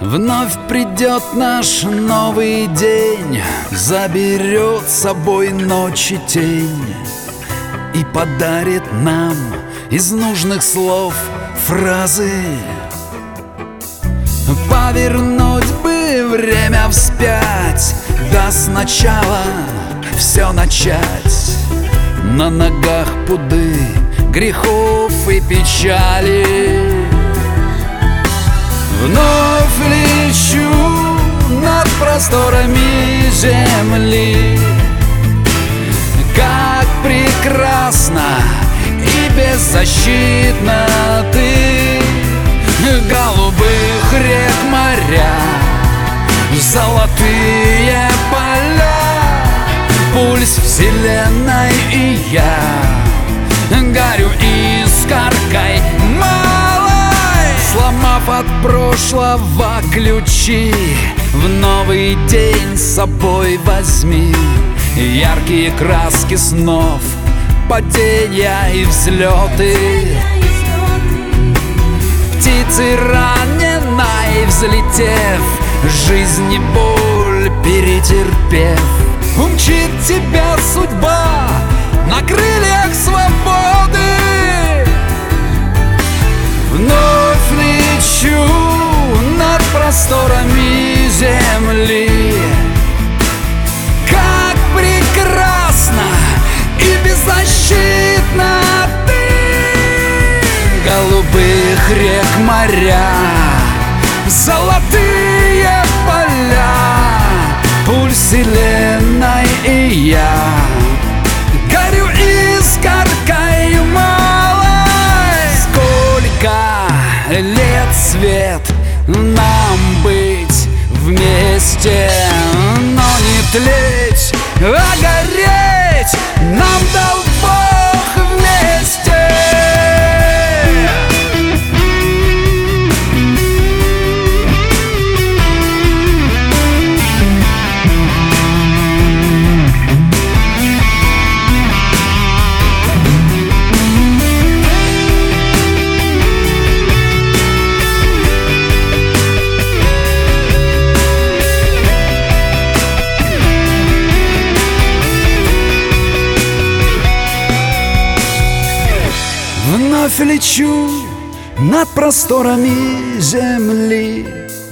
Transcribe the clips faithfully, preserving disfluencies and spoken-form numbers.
Вновь придет наш новый день, заберет с собой ночи тень и подарит нам из нужных слов фразы. Повернуть бы время вспять, да сначала все начать. На ногах пуды грехов и печали. Вновь лечу над просторами земли. Как прекрасна и беззащитна ты, голубых рек моря, золотые поля, пульс вселенной, и я горю искоркой малой. Сломав от прошлого ключи, в новый день с собой возьми яркие краски снов, падения и взлеты. Птицы раненой взлетев, жизнь и боль перетерпев, умчит тебя судьба на крыльях свободы. Вновь лечу над просторами земли. Как прекрасна и беззащитна ты, голубых рек моря, золотые поля, пульс вселенной, и я горю искоркой малой. Сколько лет, свет, нам быть вместе, но не тлеть, а гореть нам дал Бог вместе. Вновь лечу над просторами земли.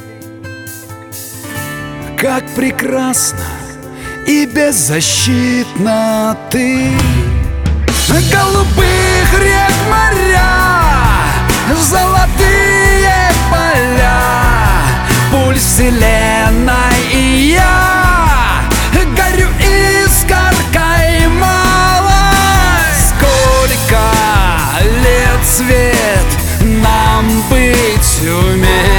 Как прекрасна и беззащитна ты, голубых рек моря, золотые поля, пульс вселенной, и я горю искоркой малой. Сколько лет, свет, нам быть вместе,